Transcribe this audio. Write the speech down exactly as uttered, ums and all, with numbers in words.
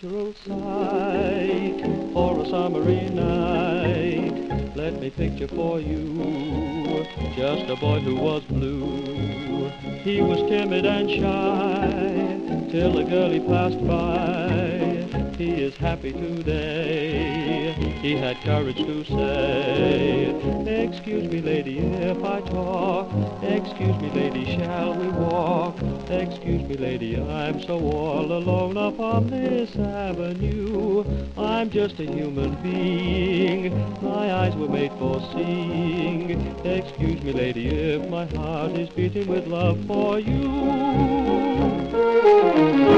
natural sight for a summery night. Let me picture for you just a boy who was blue. He was timid and shy till a girl he passed by. He is happy today. He had courage to say, "Excuse me, lady, if I talk. Excuse me, lady, shall we walk? Excuse me, lady, I'm so all alone up on this avenue. I'm just a human being. My eyes were made for seeing. Excuse me, lady, if my heart is beating with love for you."